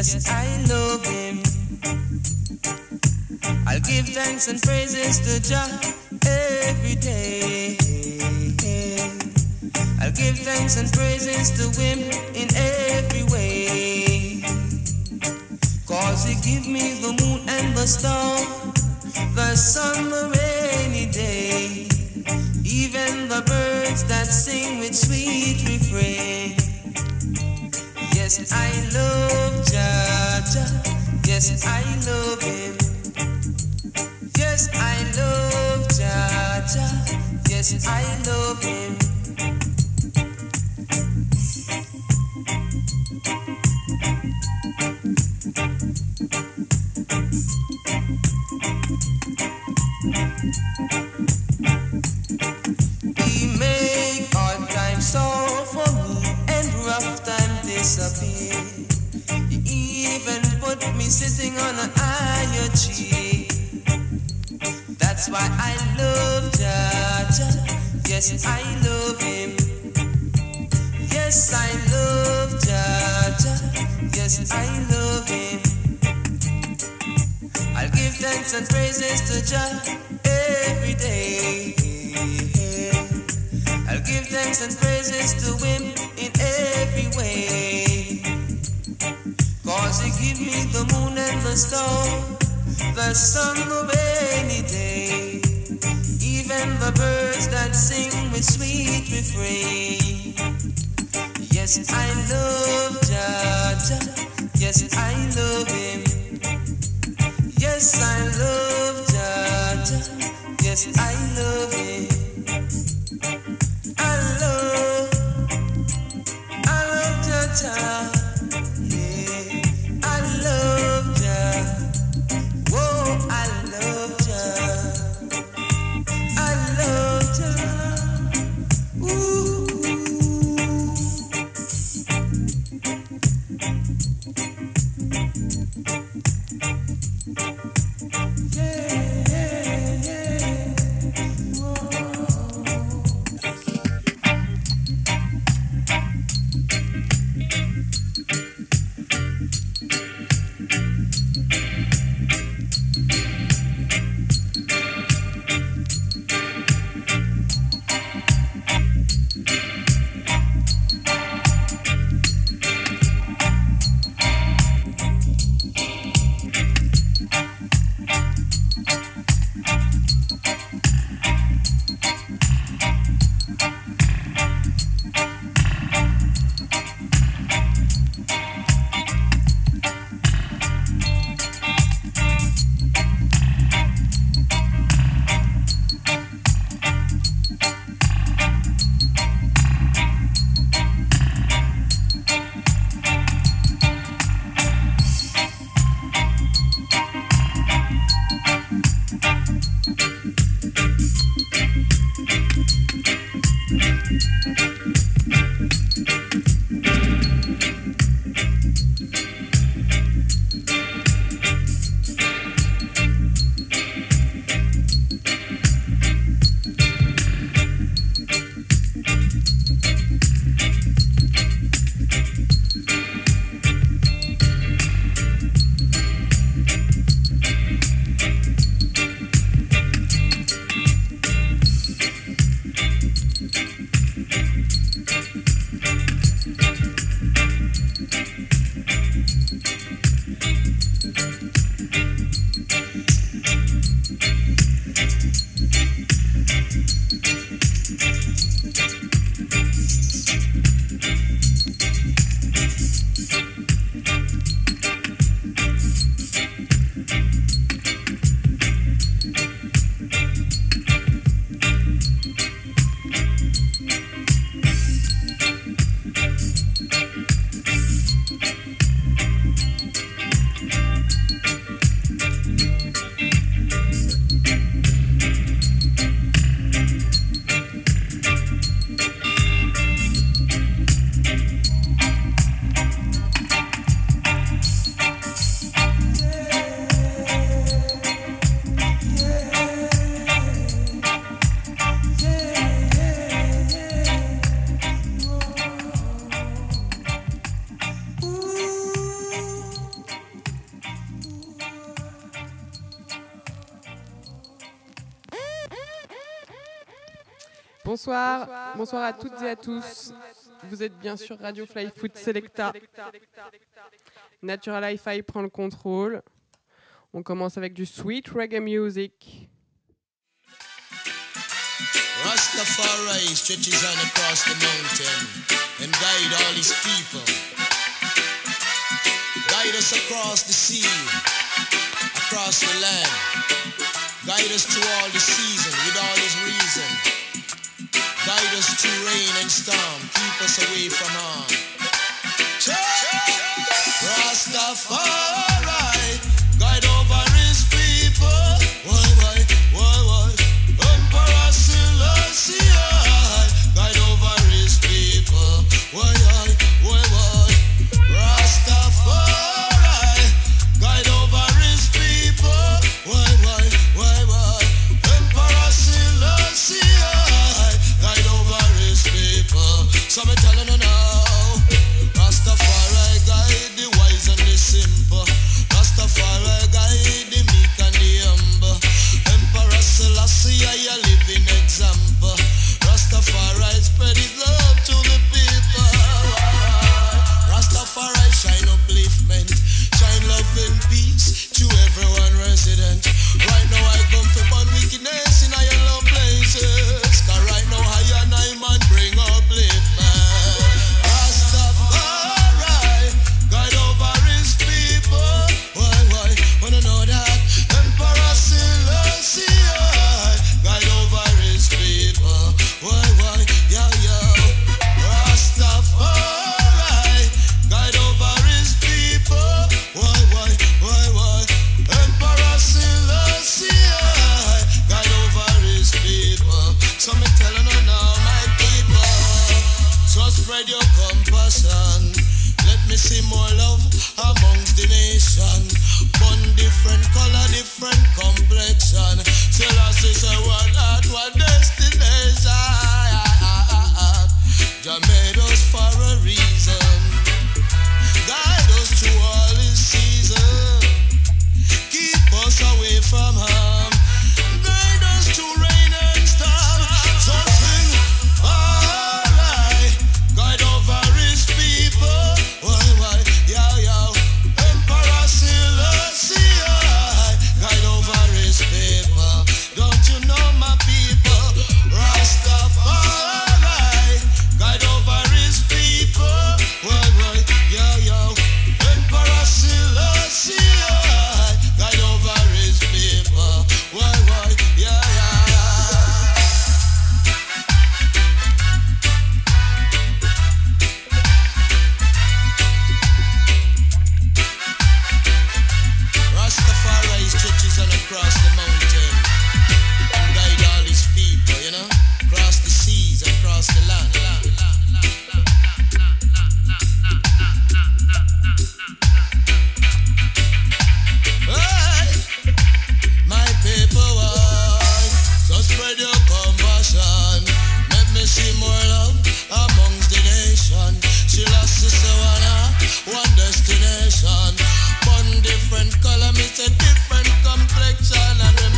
Yes, I love him. I'll give thanks and praises to Jah every day. I'll give thanks and praises to him in every way. 'Cause he give me the moon and the star, the sun, the rainy day, even the birds that sing with sweet refrain. Yes, I love Jah Jah. Yes, I love him. Yes, I love Jah Jah. Yes, I love him. He make hard times solve for me and rough time disappear. He even put me sitting on an higher tree. That's why I love Jah Jah. Yes, I love him. Yes, I love Jah Jah. Yes, I love him. I'll give thanks and praises to Jah every day. I'll give thanks and praises to him in every way. 'Cause he give me the moon and the star, the sun, the rainy day, even the birds that sing with sweet refrain. Yes, I love Jah Jah. Yes, I love him. Yes, I love Jah Jah. Yes, I love him. I love Jah Jah. Yeah, I love Jah. Whoa, I love Jah. I love Jah. Ooh. Bonsoir, bonsoir à toutes et à tous. Vous êtes bien sûr Radio Fly Foot Selecta. Natural Hi-Fi prend le contrôle. On commence avec du sweet reggae music. Rastafari stretches on across the mountain and guide all his people. Guide us across the sea, across the land. Guide us through all the season with all his reason. Guide us through rain and storm, keep us away from harm. Rastafari, guide over his people. Why? Emperor Selassie, guide over his people. Why? Rastafari, guide over his people. Why? Emperor Selassie, guide over his people. So me telling you now, Rastafari guide the wise and the simple. Rastafari guide the meek and the humble. Emperor Selassie, a living example. Rastafari spread his love to the people. Rastafari shine upliftment, shine love and peace to everyone resident. Right now I come to burn wickedness in your low places. Cause right now I and I man bring upliftment. Rastafari guide over his people. Why? Wanna know that? Emperor Selassie guide over his people. Why? Yo. Rastafari guide over his people. Why? Emperor Selassie guide over his people. So me telling you now, my people, so spread your compassion. Let me see more love amongst the nation. One different color, different complexion. Selassie say one heart, one destination. Jah made us for a reason. Guide us through all his season. Keep us away from harm. Guide us through rain and storm. So sing, alright. Guide over his people. Why? Yo. Emperor Selassie, guide over his people. Don't you know my people? Rastafari, guide over his people. Why? Yo. Emperor Selassie, guide over his people. Why? Yeah. Rastafari stretches on across the mountain and guide all his people, you know, across the seas, across the land. Hey, my people, why? So spread your compassion. Let me see more love amongst the nation. Selassie say one destination. One different color, me say different complexion. And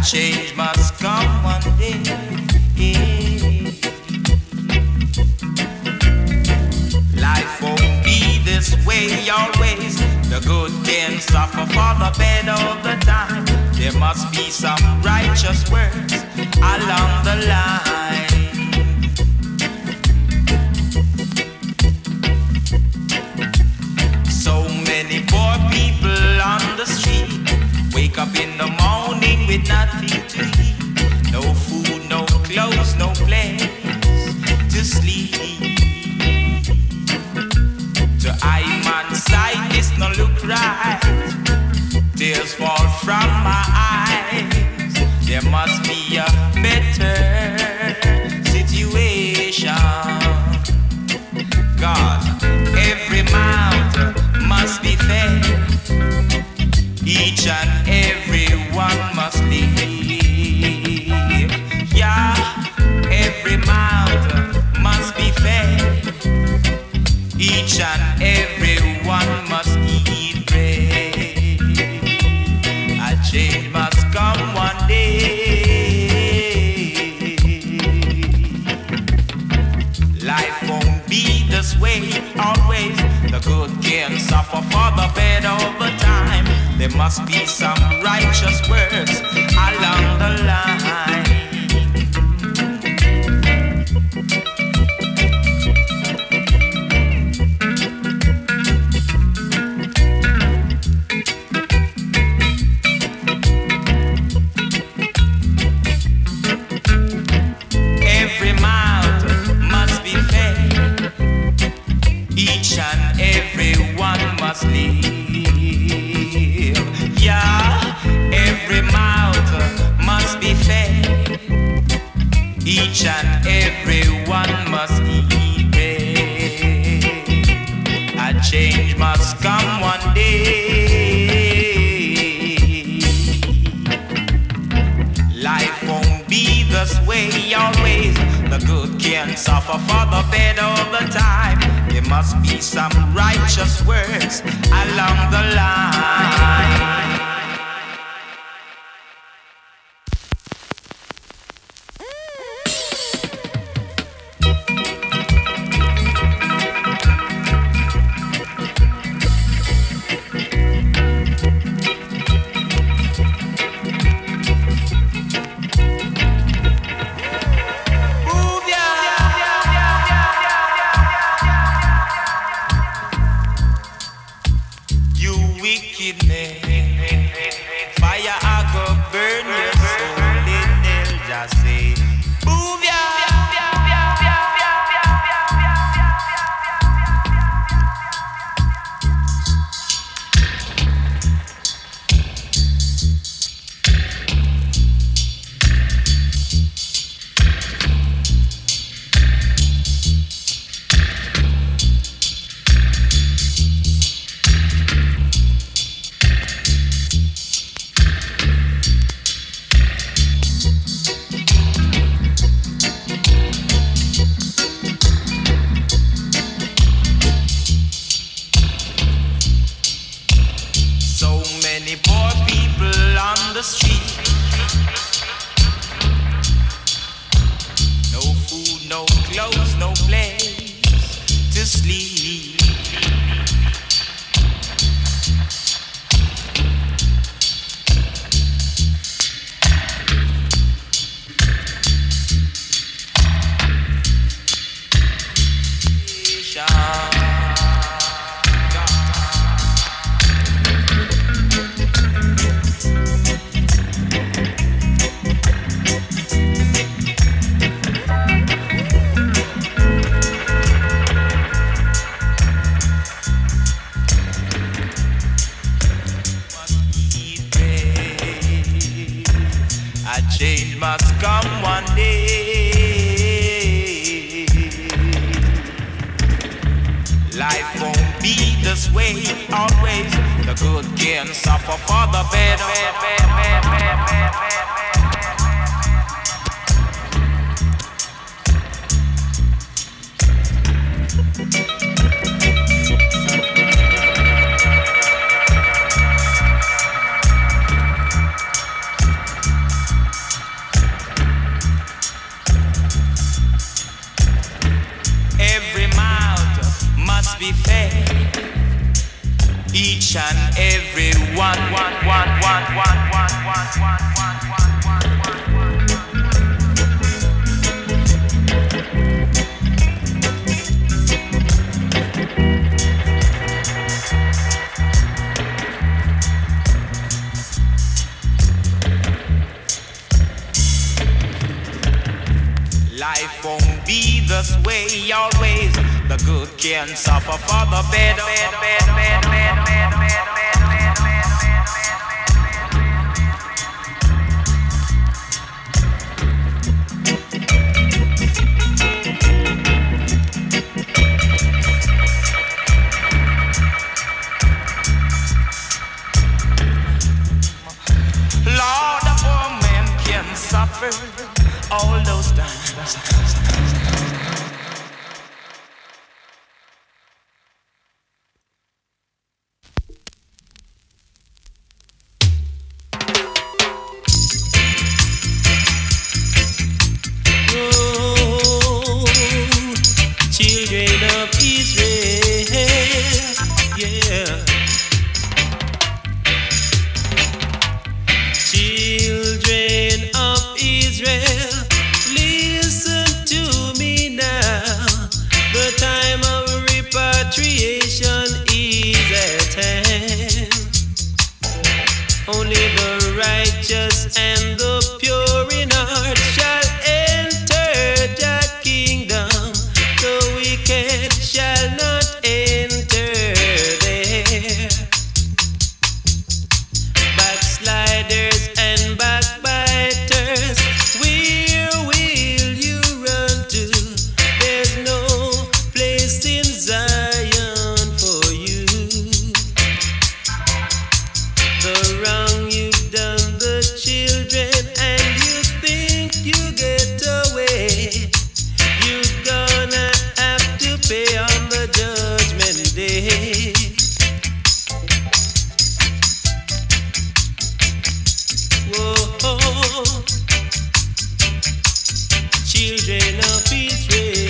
change must come one day. Life won't be this way always. The good can suffer for the bad all the time. There must be some righteous words along the line. So many poor people on the street wake up in the morning with nothing to eat. No food, no clothes, no place to sleep. To eye man's sight, this no look right. Tears fall from my eyes. There must be a better situation. God, every mouth must be fed. Each and every one must live. Yeah, every mouth must be fed. Each and every one must eat bread. A change must come one day. Life won't be this way always. The good can suffer for the bad all the time. There must be some righteous words along the line. Every mouth must be fed. Each and every one must live. Yeah, every mouth must be fed. Each and every one must eat bread. A change must come one day. Life won't be this way always. The good can suffer for the bad all the time. There must be some righteous words along the line. Fire I go burn your soul in hell. Just say, move ya. Poor people on the street. No food, no clothes, no place to sleep. Change must come one day. Life won't be this way always. The good can suffer for the bad. each and every one. Life won't be this way always. The good can suffer for the bad. Lord, a poor man can suffer all those times. Children of Israel, yeah. Children of Israel, listen to me now. The time of repatriation is at hand. Only the righteous and the pure in heart shall enter the kingdom. The wicked shall not enter there. Backsliders and backbiters, where will you run to? There's no place in Zion for you. The wrong you've done the children, and you think you get away. You're gonna have to pay on the judgment day. Whoa, children of Israel.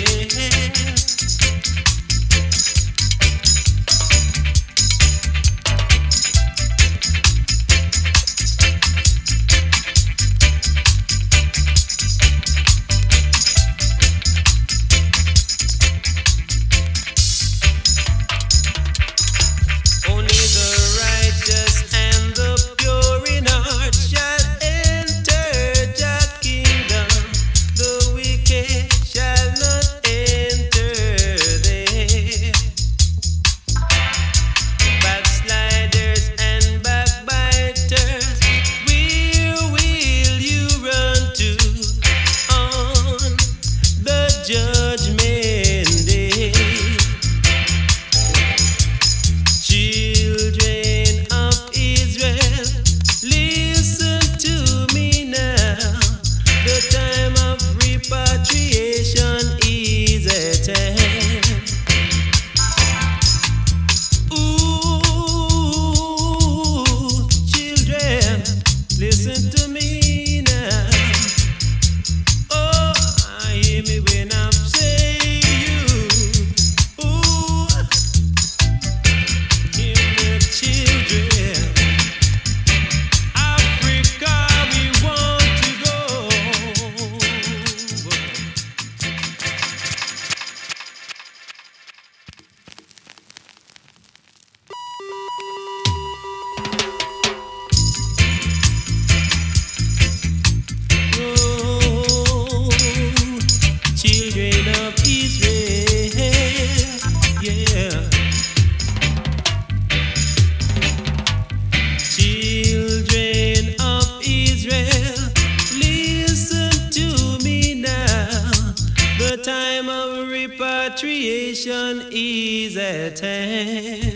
Only the righteous and the pure in heart shall enter the kingdom. The wicked shall not enter there. Backsliders and backbiters, where will you run to on the judgment day? Children of Israel, listen to me now. The time of repatriation is at hand. Ooh, children, listen to me now. Oh, hear me when I'm saying you. Ooh, give the children. Africa, we want to go. Oh, children of Israel, yeah. Children of Israel, listen to me now. The time of repatriation is at hand.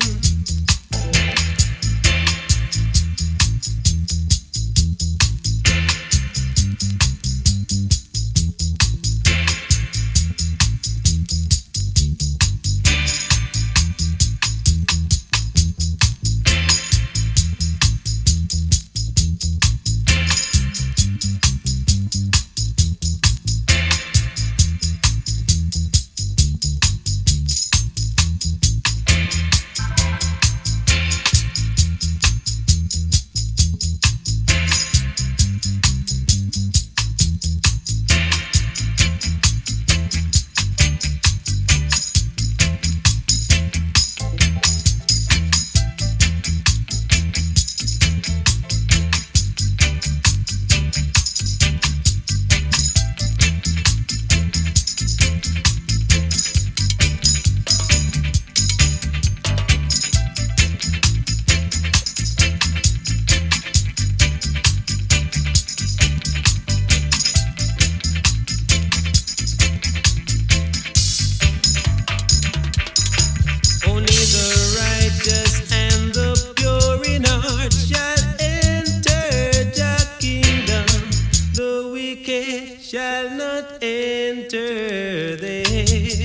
wicked shall not enter there.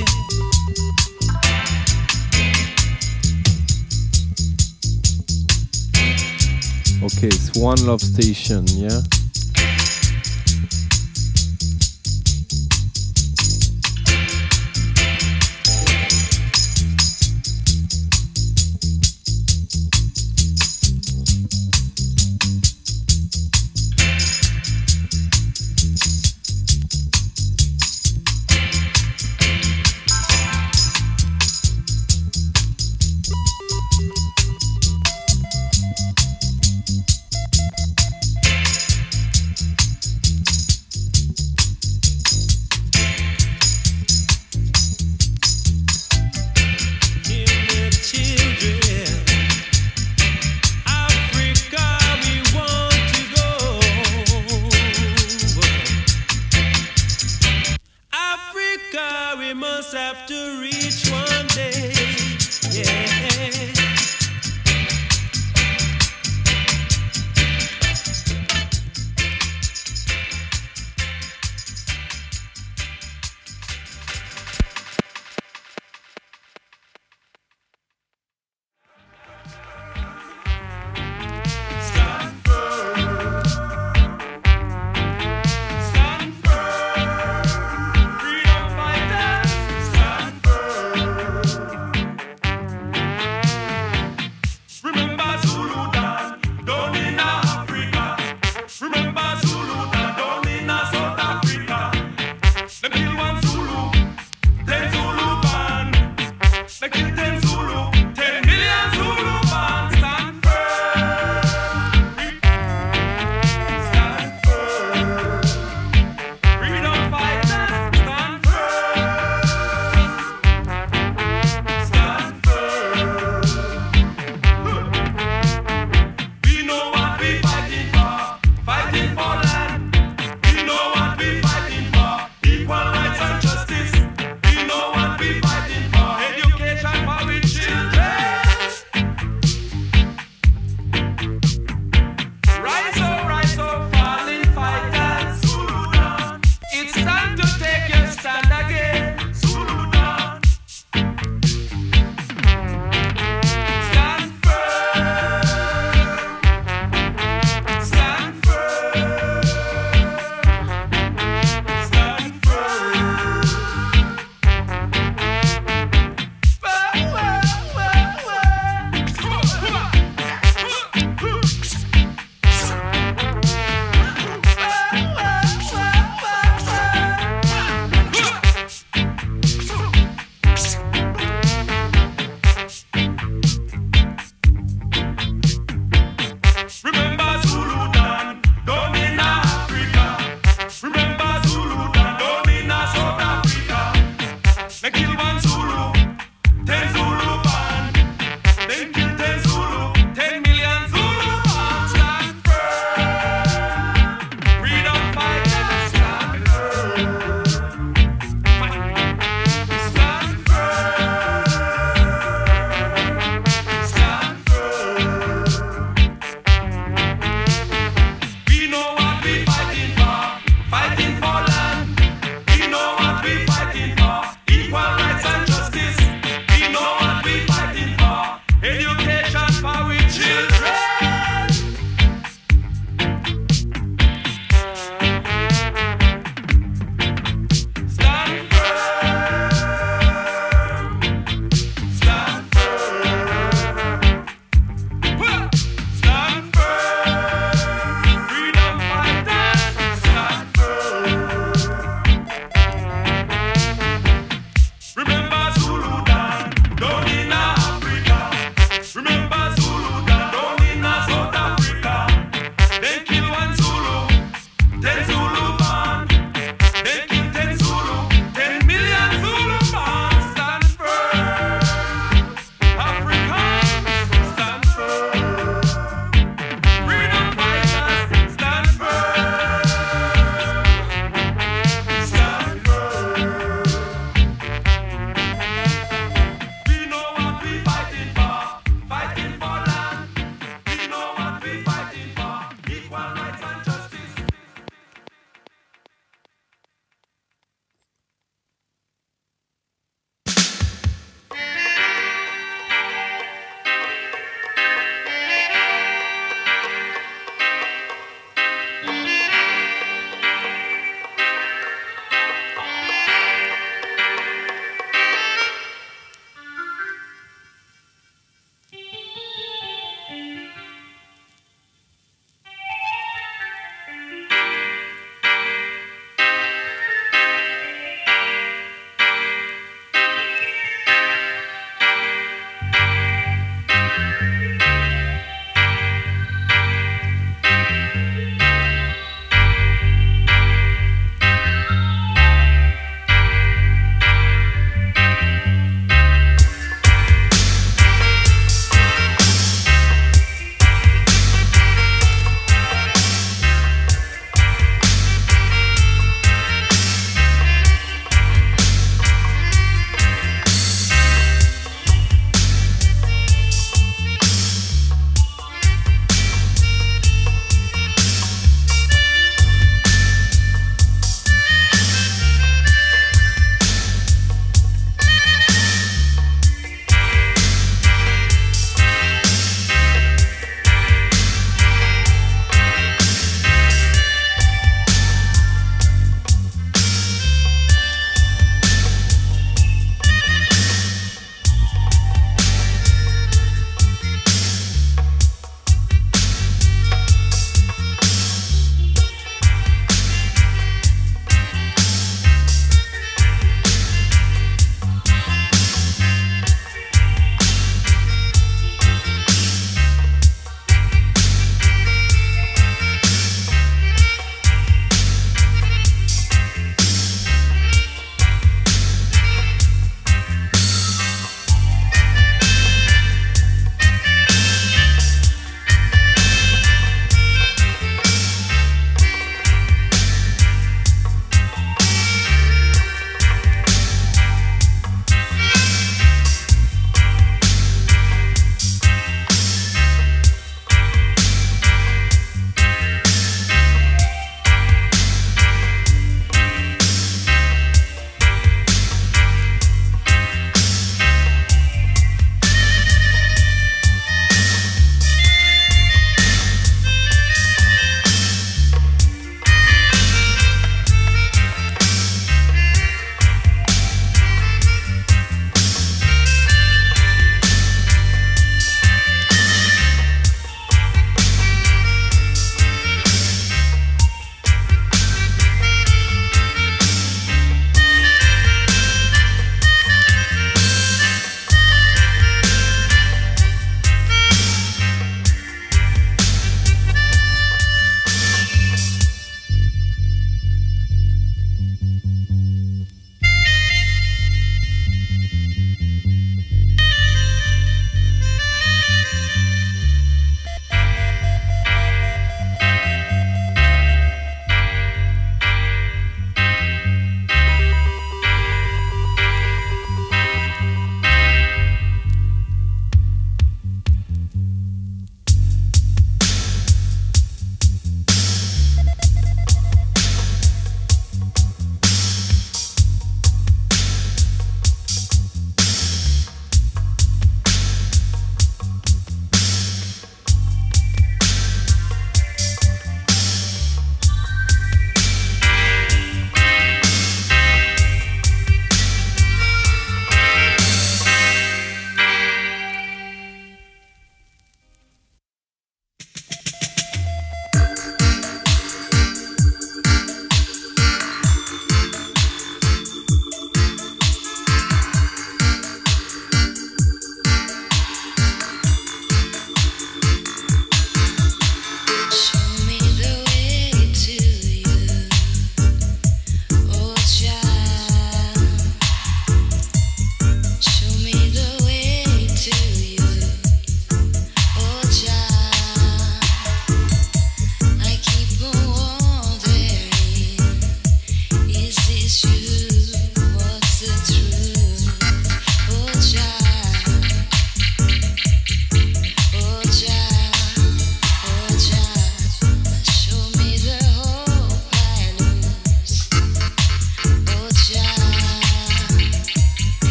Okay, it's One Love Station, yeah?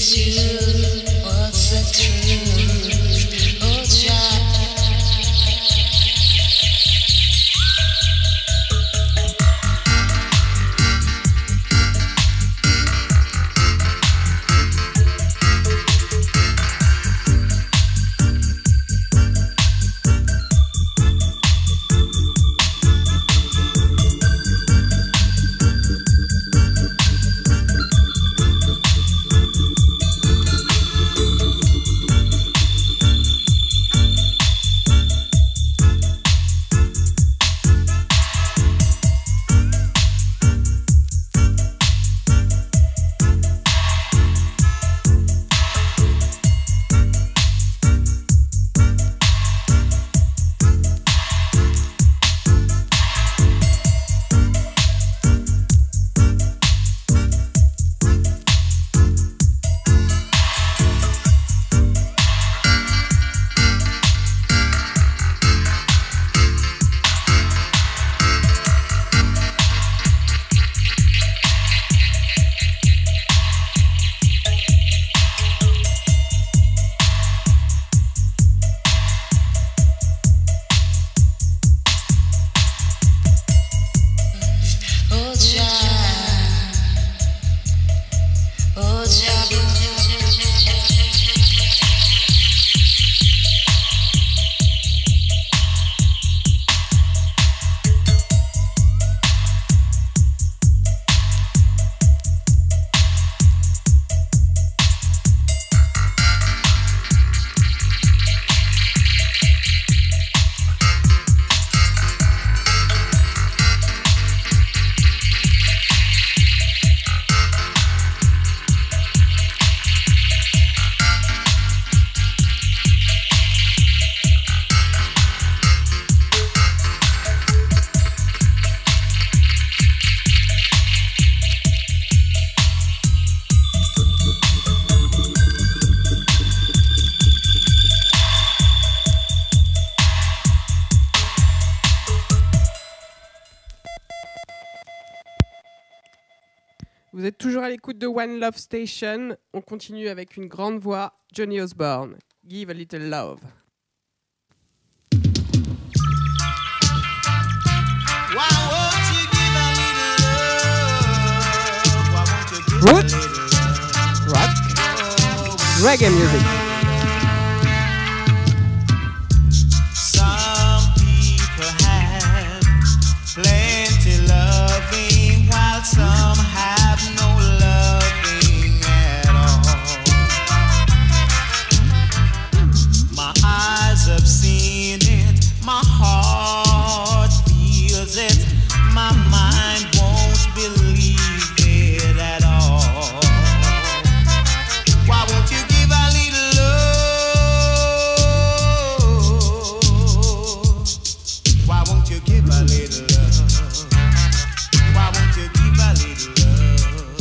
Vous êtes toujours à l'écoute de One Love Station. On continue avec une grande voix, Johnny Osbourne. Give a little love. Root, rock, reggae music. Some people have plenty loving, while some have no loving at all. My eyes have seen it, my heart feels it, my mind won't believe it at all. Why won't you give a little love? Why won't you give a little love? Why won't you give a little love?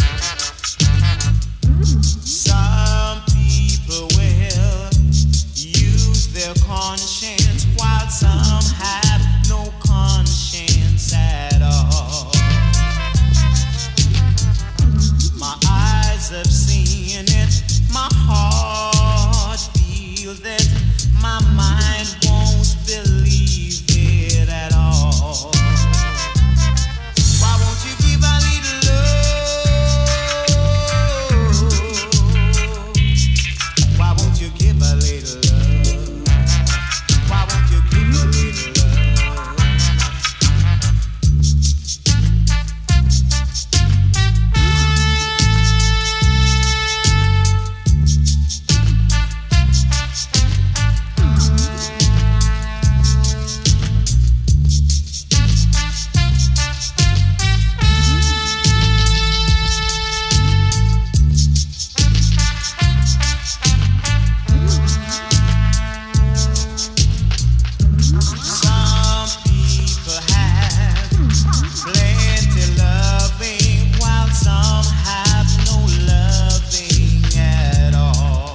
Some people will use their conscience, while some have no conscience at all. My eyes have seen it, my heart feels it, my mind won't believe it at all. Why won't you give a little love? Why won't you give a little love? Why won't you give a little love? Some people have plenty loving, while some have no loving at all.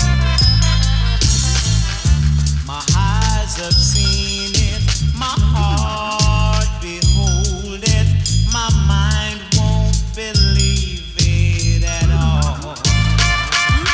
My eyes have seen it, my heart behold it, my mind won't believe it at all.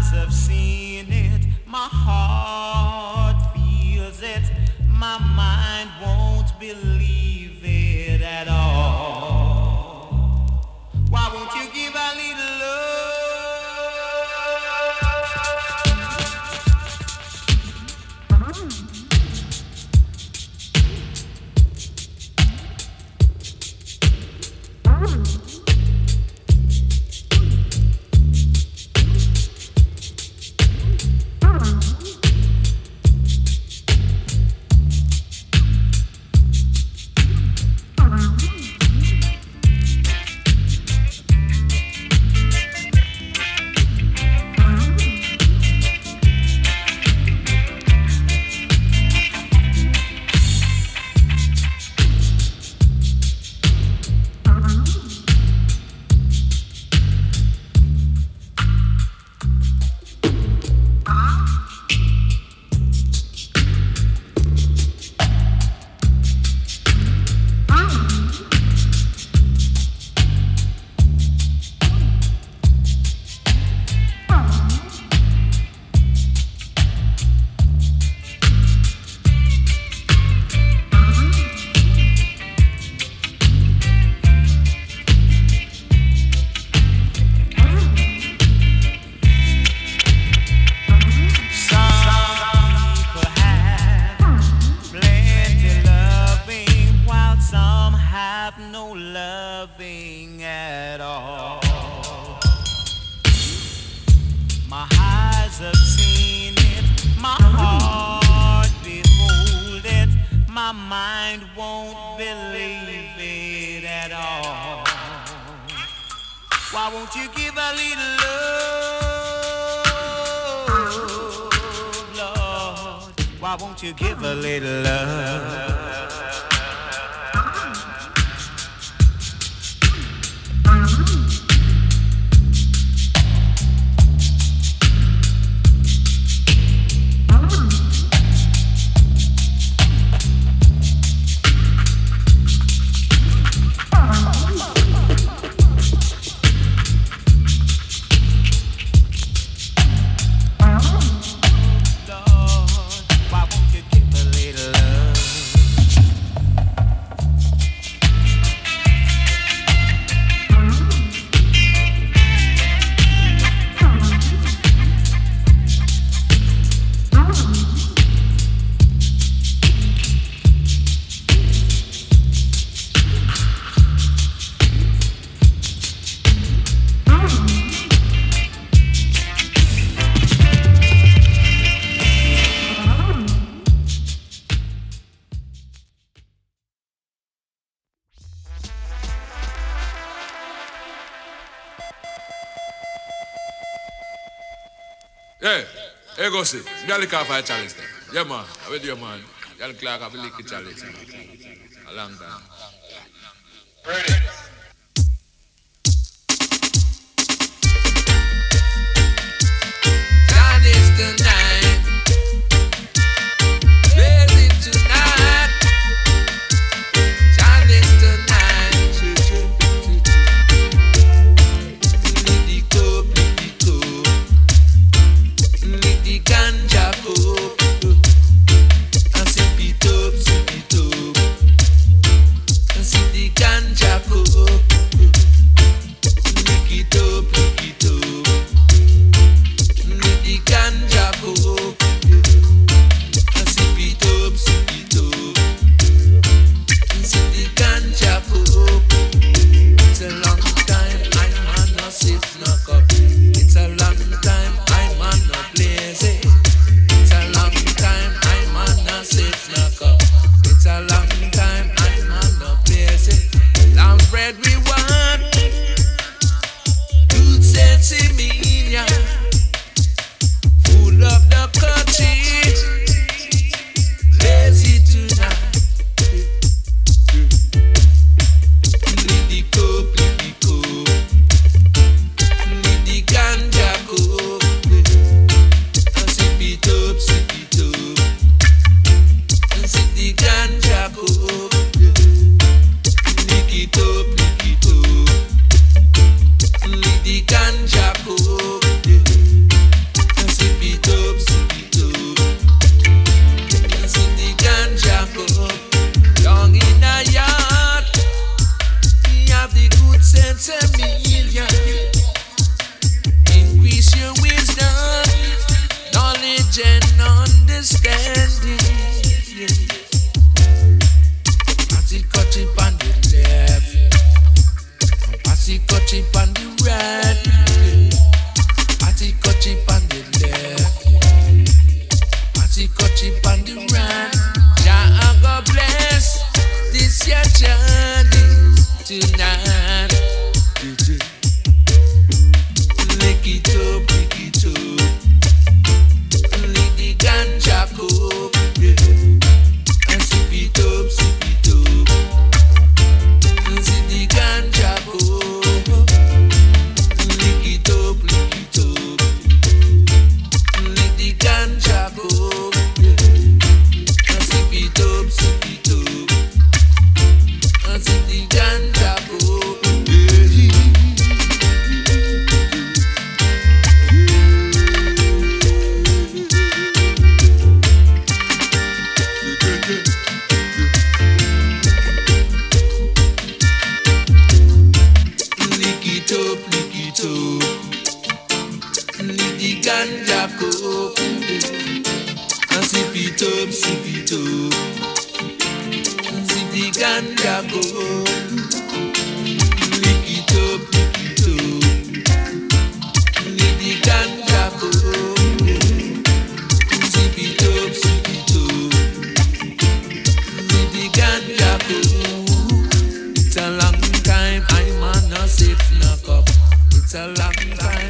eyes have seen it, my heart feels it, my mind won't believe it at all. Why won't you give a little love? Hey, go see. Y'all look out for a challenge there. Yeah, man. How with you, man? Y'all look like a lick challenge. A long time. Ready. Dance tonight. Ready tonight. Dance tonight. Ganja coke, and sip it up, and sip the ganja coke. understanding. Pass it, cut it on the left. Pass it, cut it on the right. Pass it, cut it on the left. Pass it, cut it on the right. Jah God bless this your journey tonight. Lick it up, lick it up. Lick the ganja cup, yeah. And sip it up, sip it up. Sip the ganja cup. Lick it up, lick it up. Lick the ganja cup, yeah. And sip it up, sip it up. And sip the ganja cup, ganja cup, and sip it up, sip it up. Sip the ganja cup, lick it up, lick it up. Lick the ganja cup, sip it up, sip it up. Sip the ganja cup. It's a long time I'm on a safe knock up. It's a long time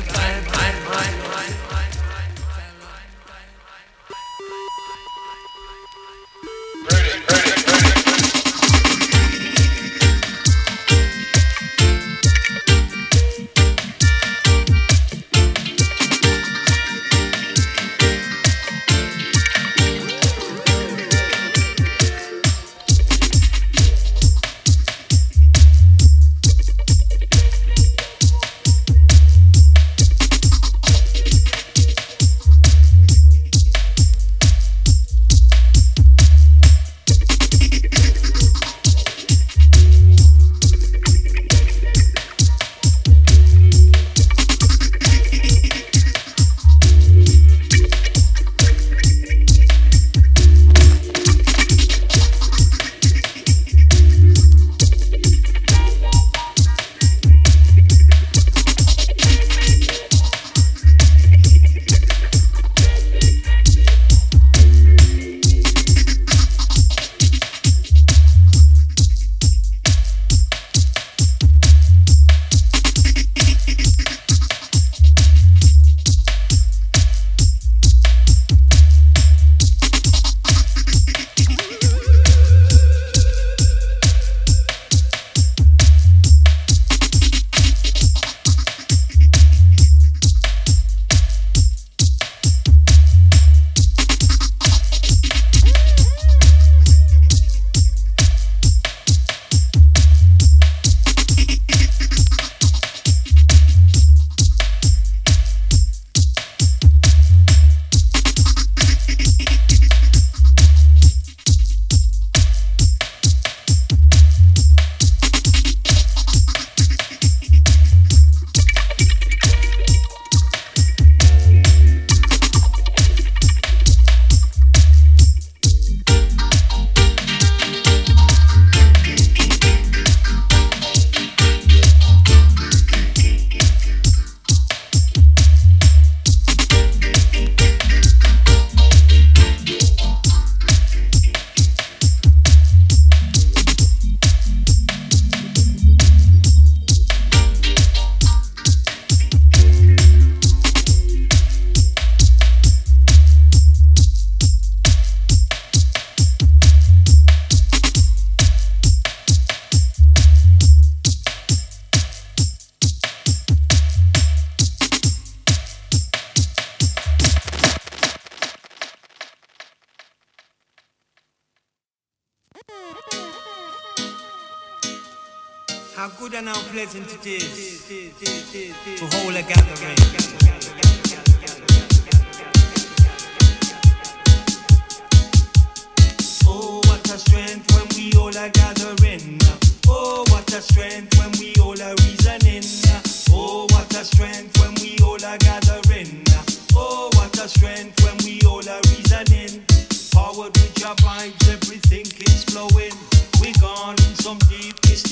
How good and how pleasant it is to hold a gathering. Oh, what a strength when we all are gathering. Oh, what a strength when we all are reasoning. Oh, what a strength when we all are gathering. Oh, what a strength when we all are reasoning.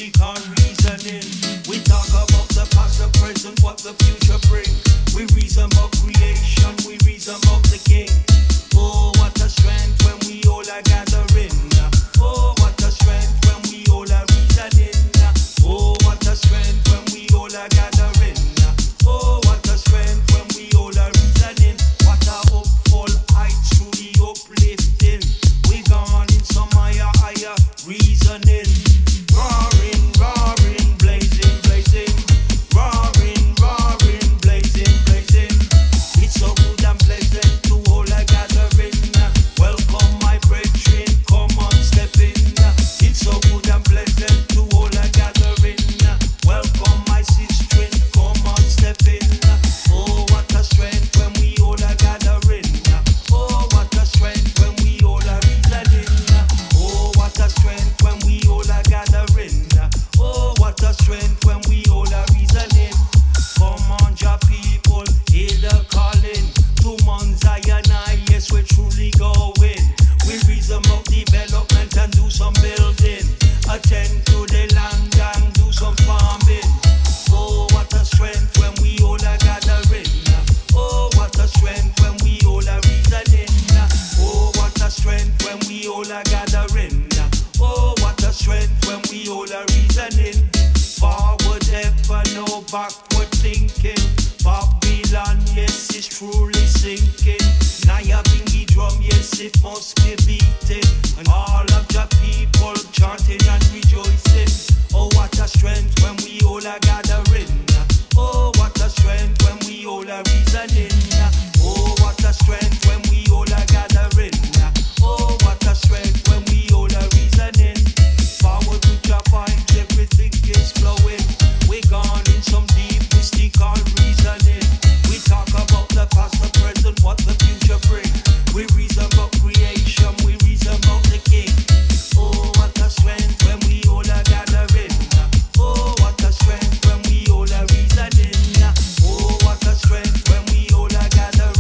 mystical reasoning. We talk about the past, the present, what the future brings. We reason about creation, we reason about the king. Oh, what a strength when we all are gathering. Oh, what a strength when we all are reasoning. Oh, what a strength when we all are gathering. Oh, what a strength when we all are reasoning. What a hopeful heights through the uplifting. We gone in some higher reasoning. Roaring, roaring, blazing, blazing. Roaring, roaring, blazing, blazing. It's so good and pleasant to all a gathering. Welcome my brethren, come on step in. It's so good and pleasant to all a gathering. Welcome my sister, come on step in. Oh, what a strength when we all are gathering. Oh, what a strength when we all are reasoning. Oh, what a strength when we all are gathering. Oh, what a strength when we all are reasoning. Come on, your people, hear the calling. 2 months I and I, yes, we're truly going. We reason about development and do some building. Attend to the land and do some farming. Oh, what a strength when we all are gathering. Oh, what a strength when we all are reasoning. Oh, what a strength when we all are gathering. Oh, what a strength when we all are reasoning. Forward ever, no backward thinking. Babylon, yes, it's truly sinking. Naya bingy drum, yes, it must be beating. And all of the people chanting and rejoicing. Oh, what a strength when we all are gathering. Oh, what a strength when we all are reasoning. Oh, what a strength when we all are gathering. Oh, what a strength when we all are reasoning. Forward with your vibes, everything is flowing. We gone in some deep mystical reasoning. We talk about the past, the present, what the future brings. We reason about creation, we reason about the king. Oh, what a strength when we all are gathering. Oh, what a strength when we all are reasoning. Oh, what a strength when we all are gathering.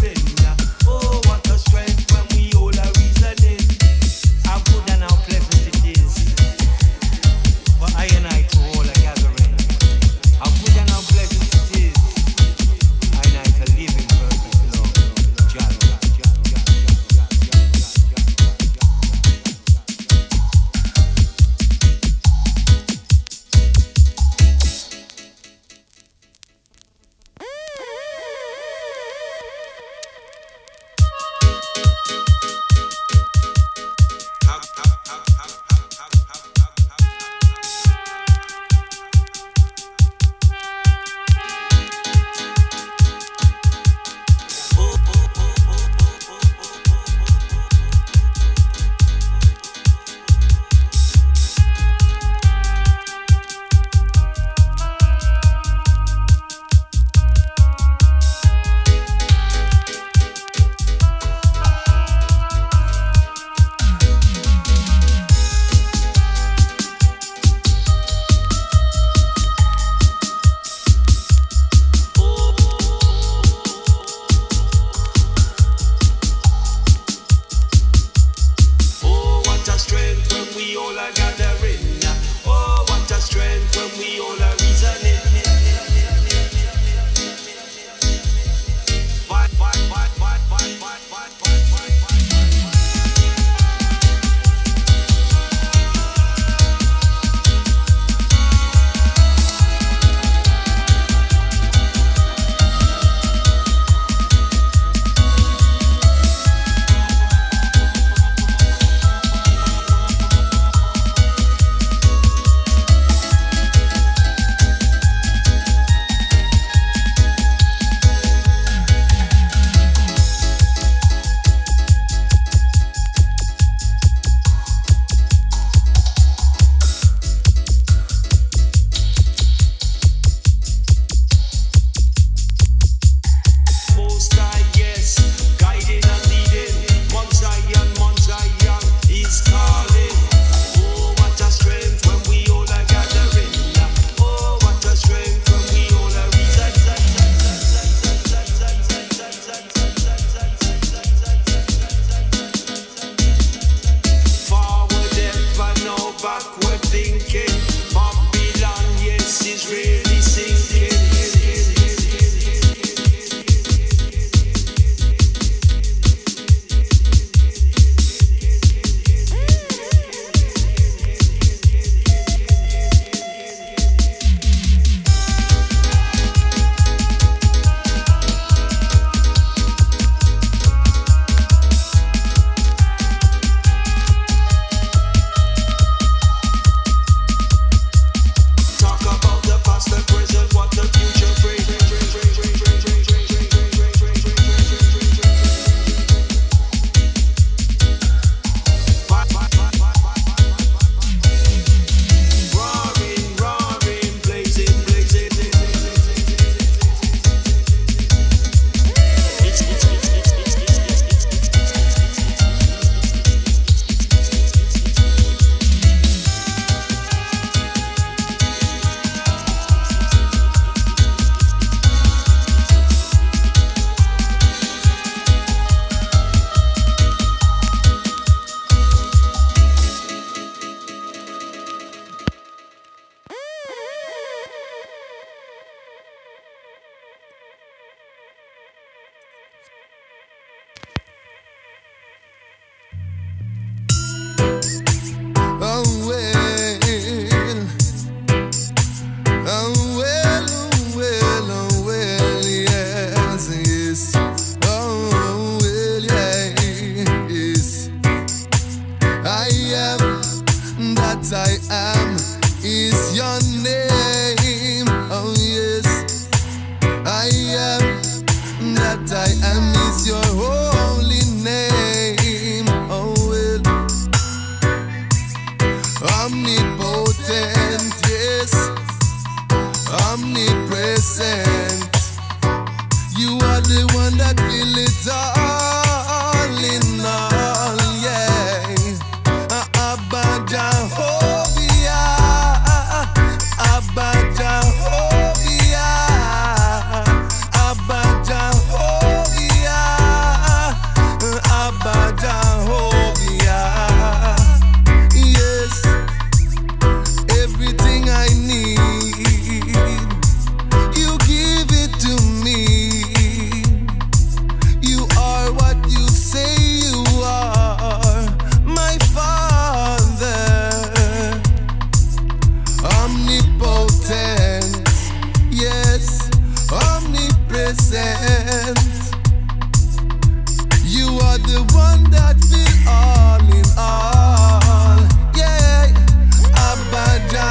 the one that feel all in all. Yeah, Abba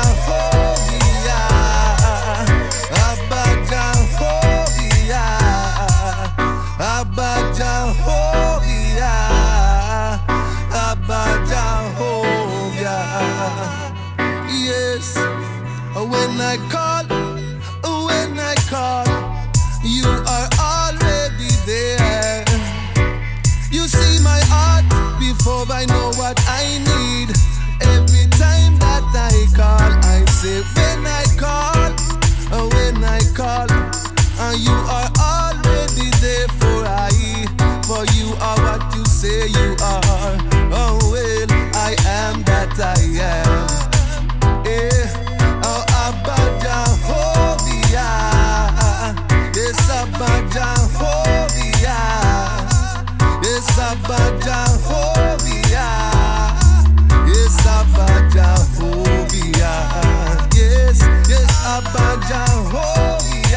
Jehovah, Abba Jehovah, Abba Jehovah, Abba Jehovah. Yes, when I call, you are already there. You see my heart before I know what I need. Every time that I call, I say when I call, you are already there for you are what you say you are. Oh well, I am that I am. Oh Abba Jehovah, yes Abba Jehovah, yes Abba Jehovah, yes Abba Jehovah, yes Abba Jehovah,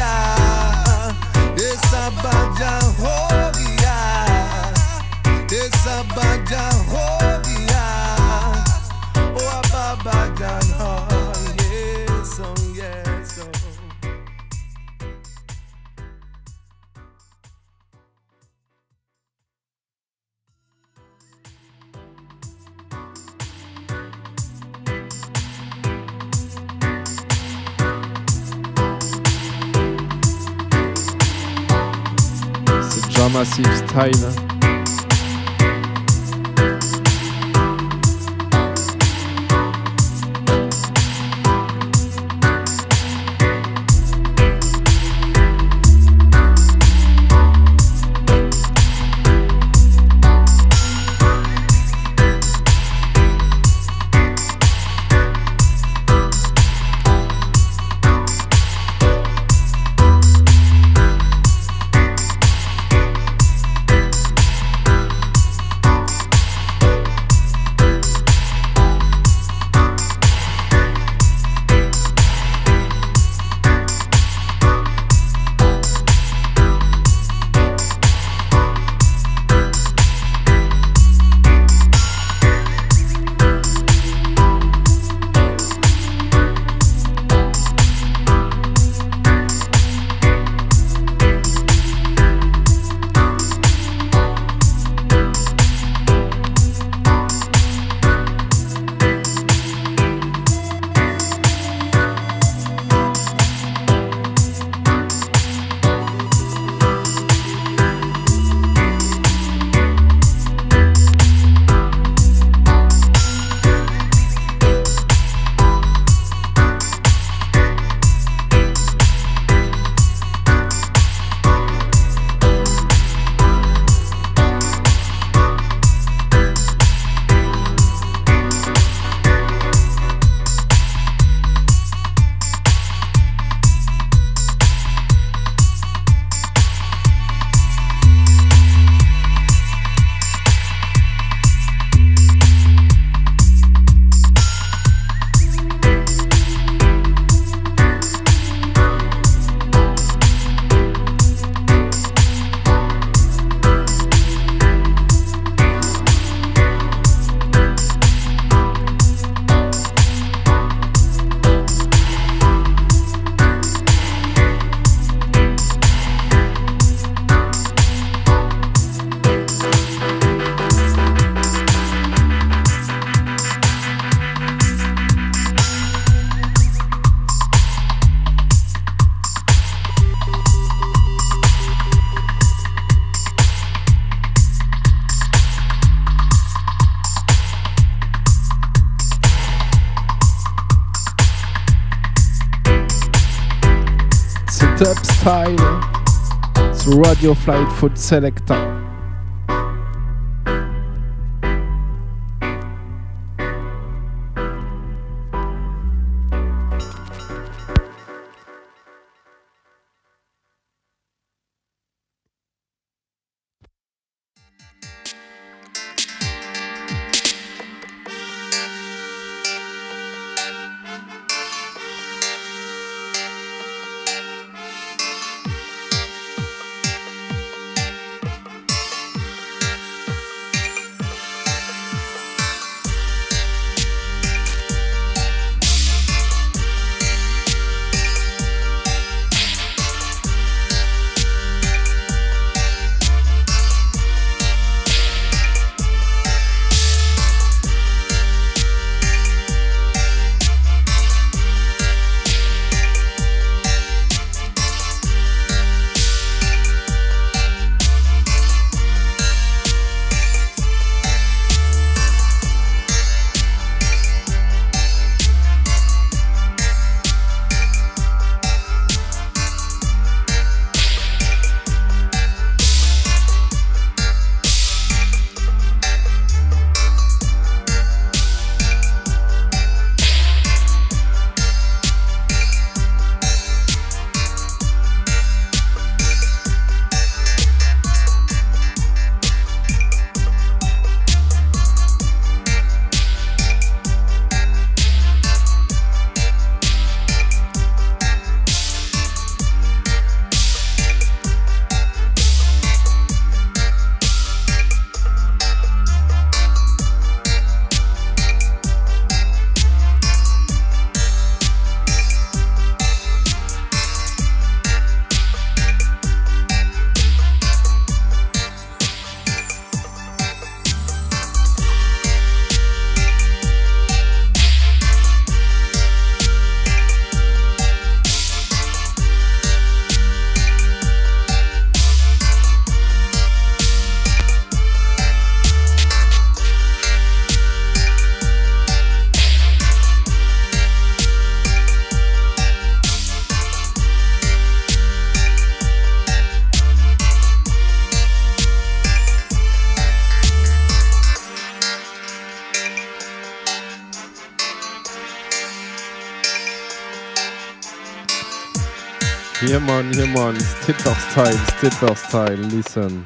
yes Abba Jehovah, yes Abba Jehovah, oh Abba Jehovah, yes, oh yes, oh. C'est Jah Massive style. Top style. It's Radio Flight Food Selector. Yeah man, Stidler style, listen.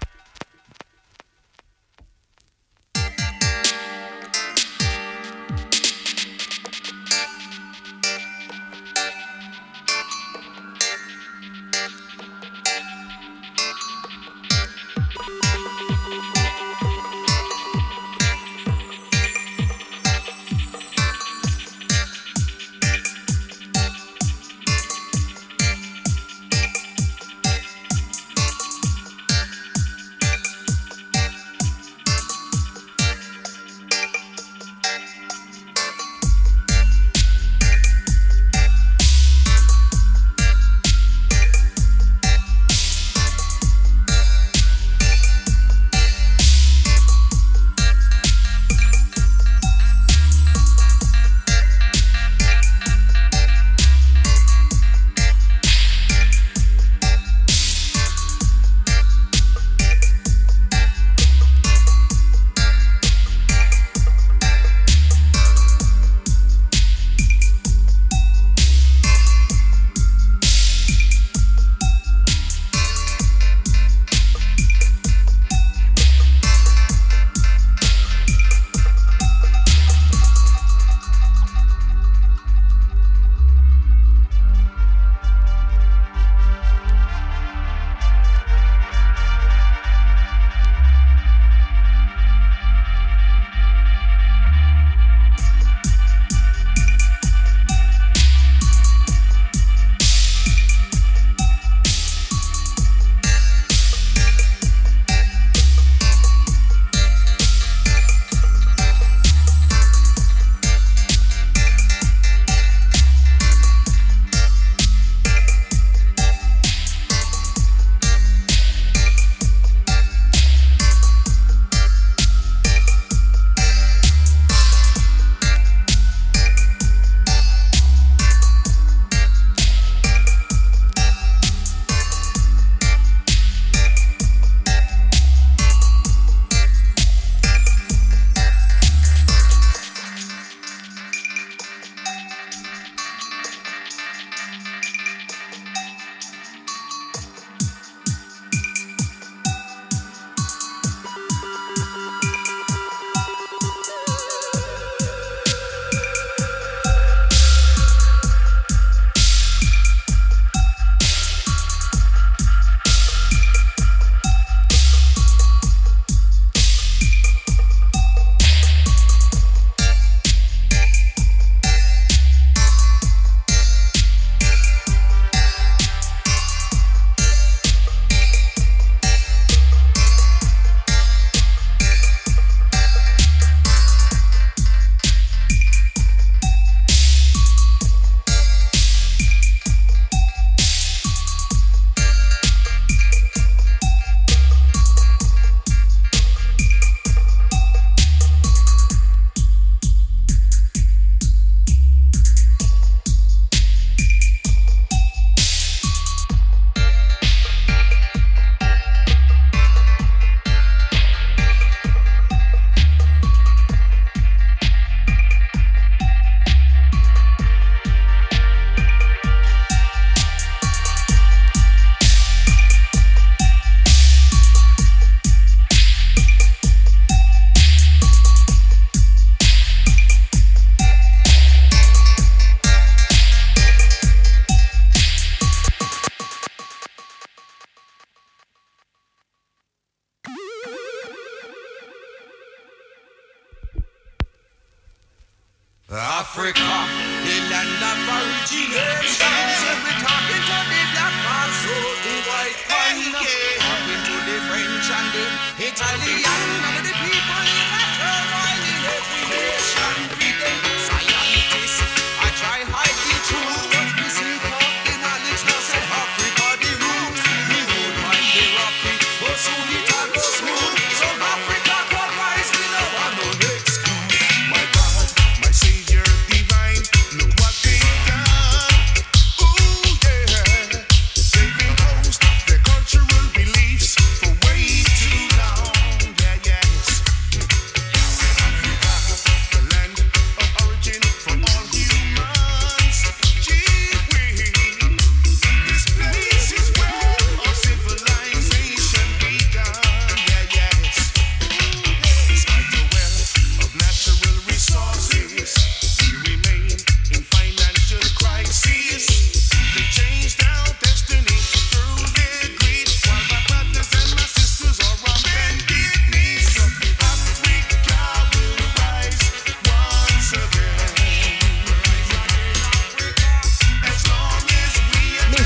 Africa, the land of origination. So we're talking to the black man, so the white man. Talking to the French and the Italian. And the people in a turmoil in every nation. Freedom, scientists, I try hide the truth. But we see the knowledge now say Africa the roots. The road might be rocky, but soon it all go smooth. So Africa can rise, we no want no excuse. My God, my Savior divine, look what they've done. Ooh yeah, they've imposed their cultural beliefs for way too long. Yeah, yeah,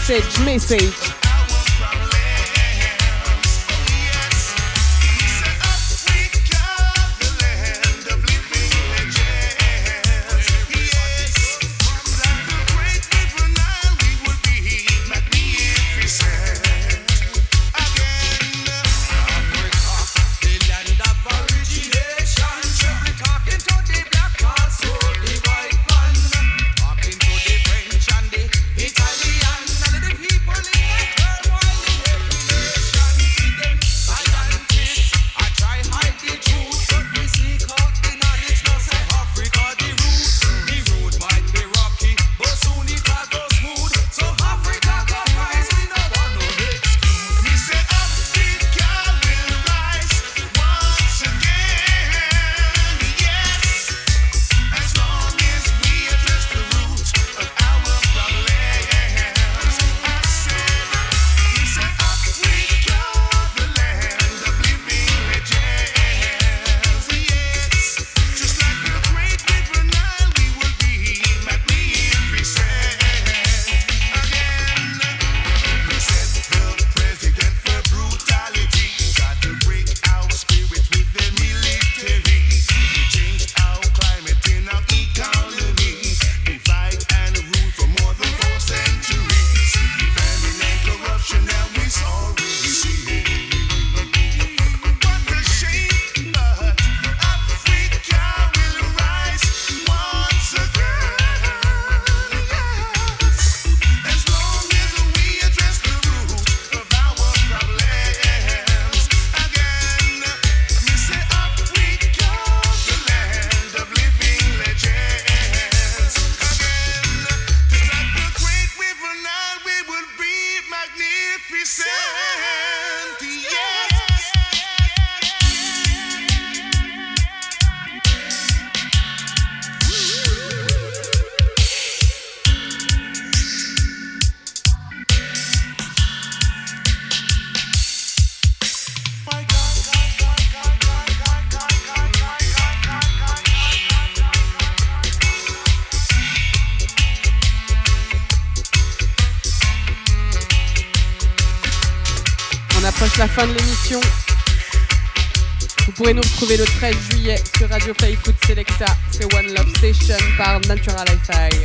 message. La fin de l'émission. Vous pourrez nous retrouver le 13 juillet sur Radio Fly Food Selecta. C'est One Love Station par Natural Hi-Fi.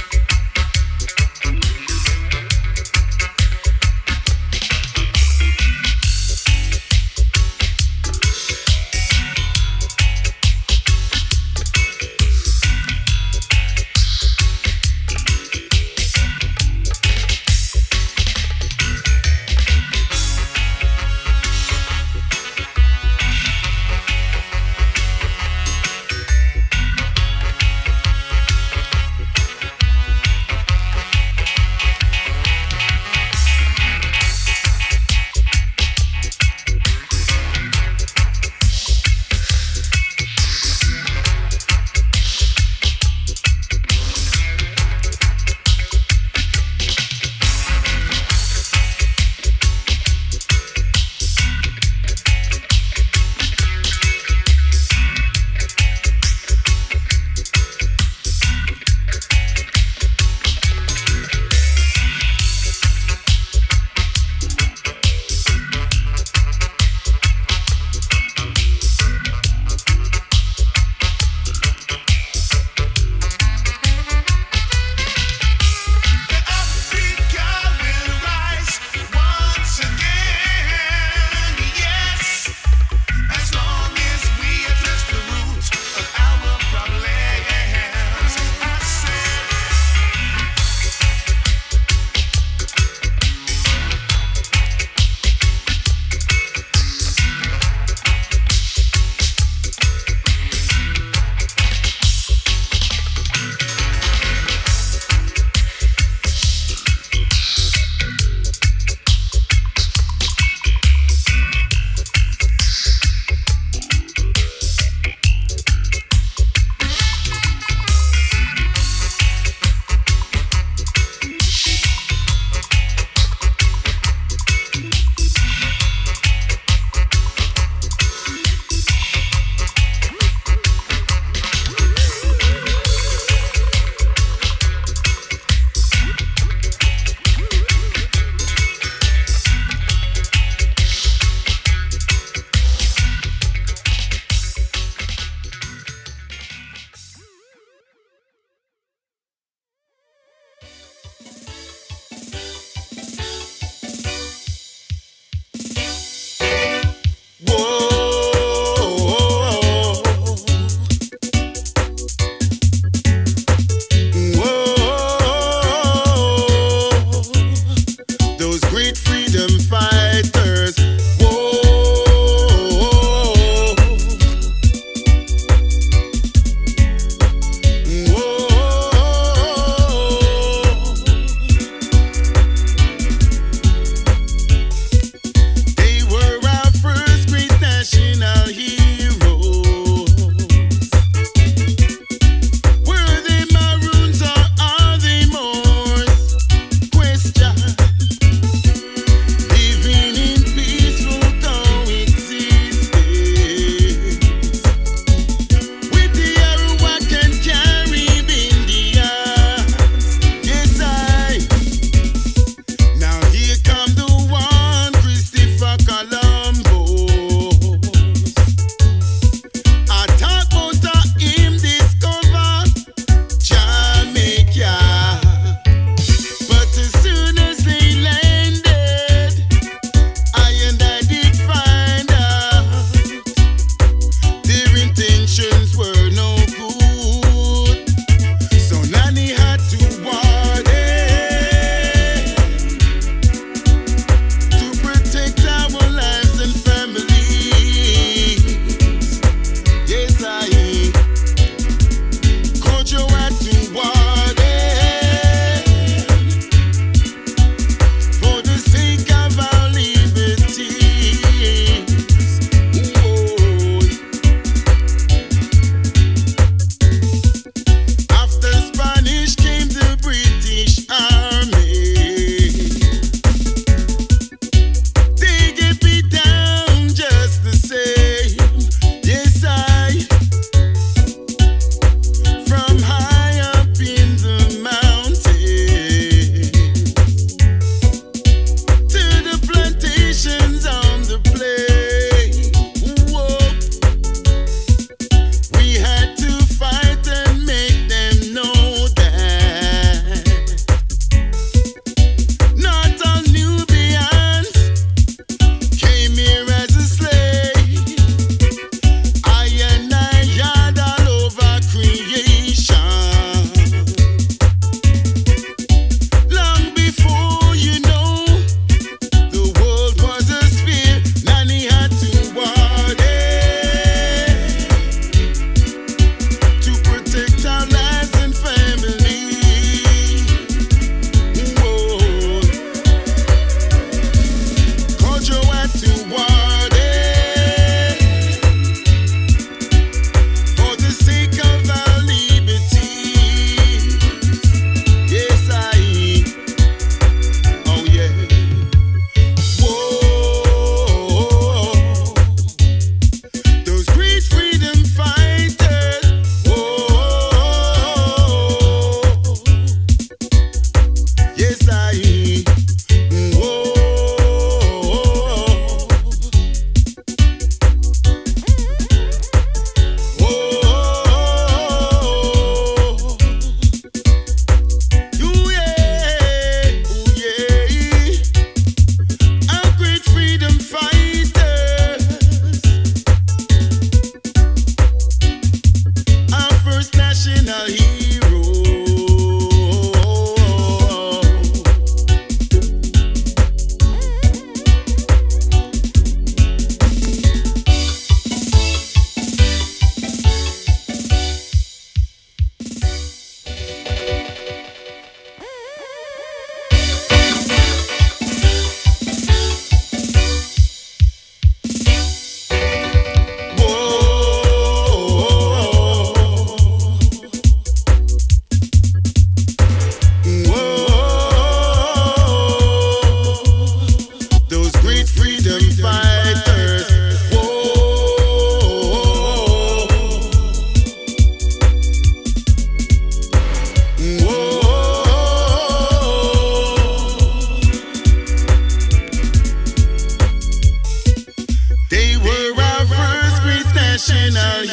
national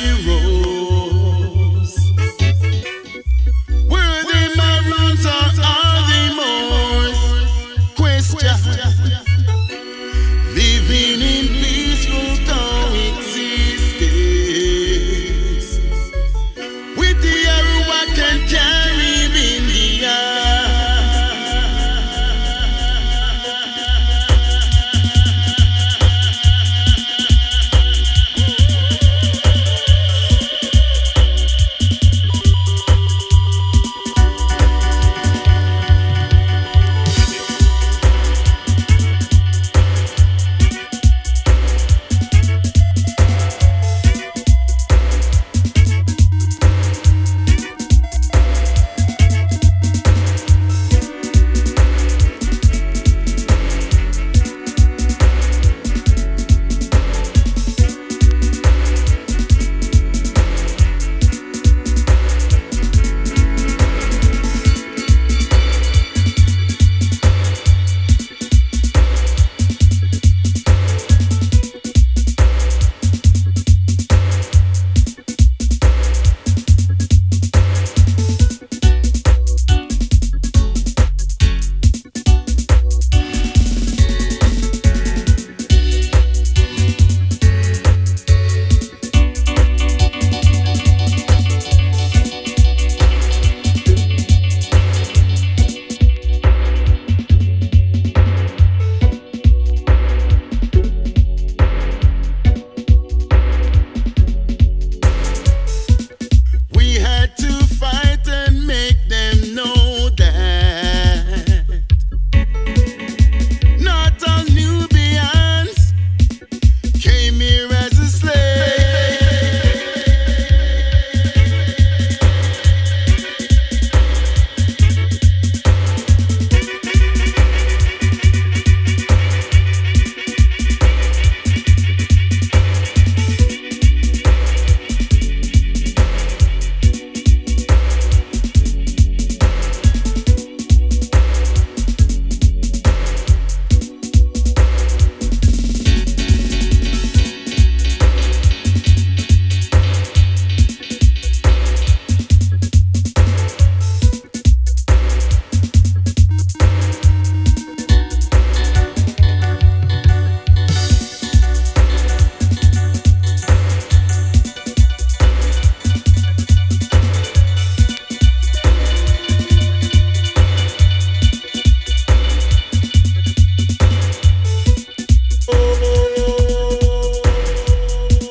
heroes. Worthy maroons are all the most questioned. Living in peaceful coexistence with the Arawak and Carib Indians.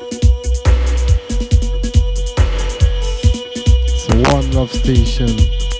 Station.